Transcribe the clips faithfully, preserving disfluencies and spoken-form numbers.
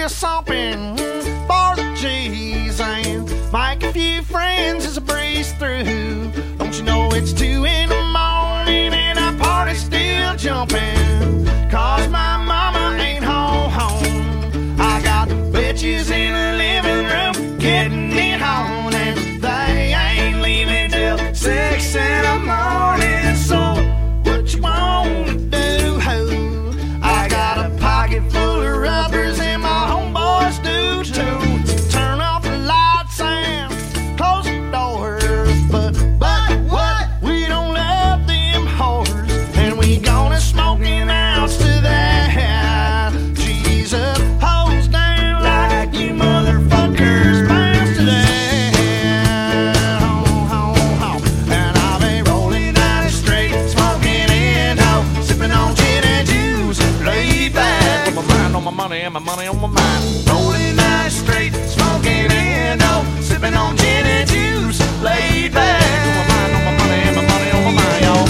little something for the G's and make a few friends as a breeze through. Don't you know it's two in the morning and our party's still jumping? Cause my mama ain't home, home. I got bitches in the living room getting it on, and they ain't leaving till six in the morning. So what you wanna do, ho? I got a pocket full of rubbers and my homeboys do too. Turn off the lights and close the doors, but but what? We don't love them whores, and we gonna smoking out to that. Jesus, hose down like you motherfuckers bounce to that. Ho, ho, ho. And I'll be rolling down the street, smoking Indo, sipping on gin and juice, laid back with my mind on my money and my money on my mind. Rolling down the street, smoking Indo, sipping on gin and juice, laid back with my mind on my money and my money on my mind, y'all.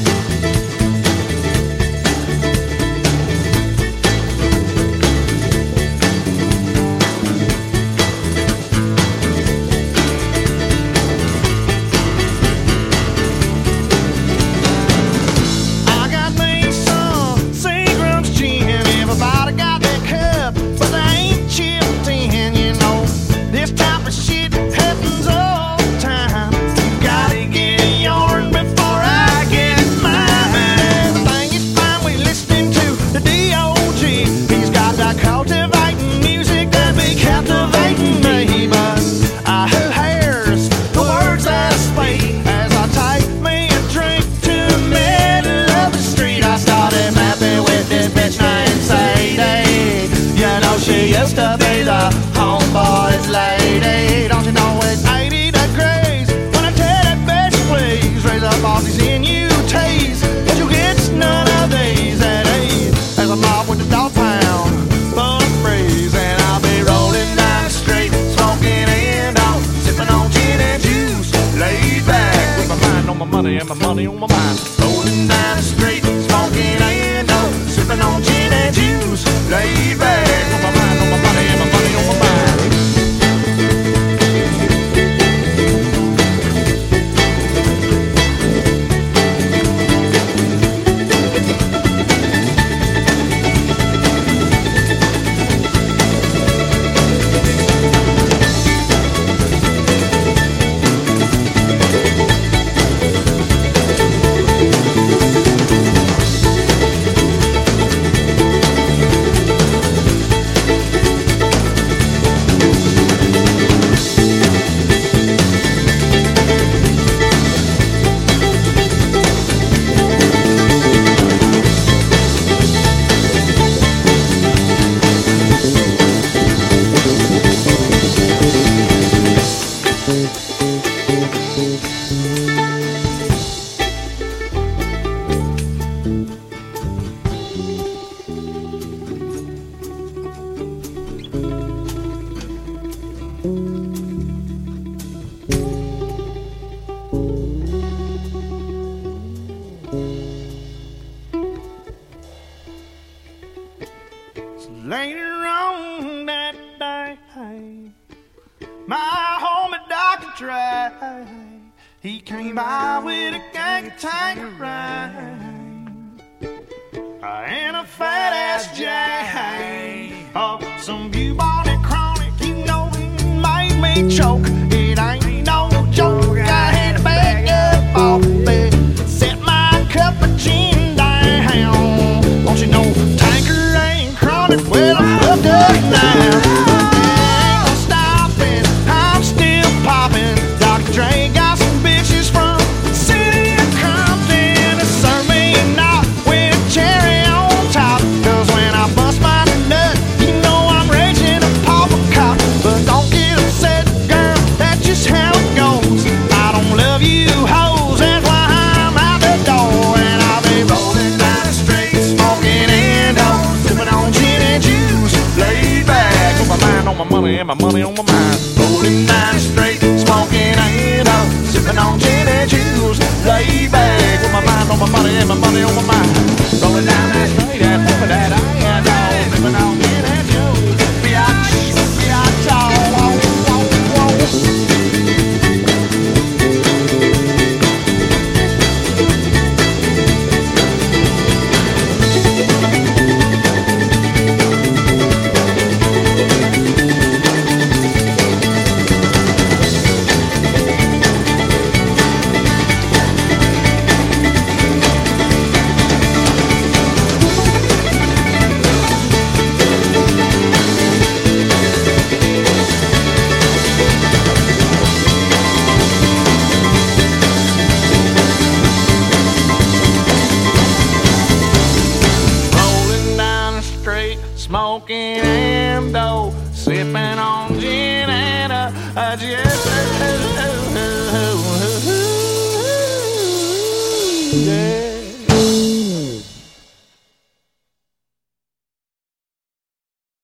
I got me some Seagram's gin. Everybody got their cup, but they ain't chipped in, you know. This type of shit happens all the time. You gotta get yours before I get mine. Everything is fine, we listening to the D O G. He's got that cultivating music that be captivating me, but I who hears the words that I speak as I take me a drink to the middle of the street. I started mapping with this bitch named Sadie. You know she used to be the homeboy's lady. Don't you know it's eighty degrees when I tell that bitch please raise up all these N U Ts, but you get none of these at ease. As I'm off with the dog pound full of breeze, and I'll be rolling down the street, smoking Indo, sipping on gin and juice, laid back with my mind on my money and my money on my mind. Rolling down the street, smoking Indo, sipping on gin and juice, laid back with my mind on my money and my money on my mind. Later on that day, my homie Doctor Dre, he came by with a gang of Tanqueray and a fat ass J. Oh, some bubonic chronic, you know it made me choke. It ain't no joke. I had to back up off it, set my cup of gin down. Won't you know Tanqueray and chronic? Well, I'm hooked up now. Ain't no stopping, I'm still popping. Doctor Dre got some bitches from the city of Compton to serve me a knot with a cherry on top. Cause when I bust my nut, you know I'm raging a pauper cop. But don't get upset, girl, that's just how it goes. I don't love you hoes, that's why I'm out the door. And I'll be rolling down the street, smoking Indo, sipping on gin and juice, laid back with my mind on my money and my money on my mind. Rolling down the street, smoking Indo, sipping on gin and juice, laid back with my mind on my money and my money on my mind. Rolling down that street and pumping that Indo, sipping on gin and juice. smoking and dough, sipping on gin and a, a just yeah.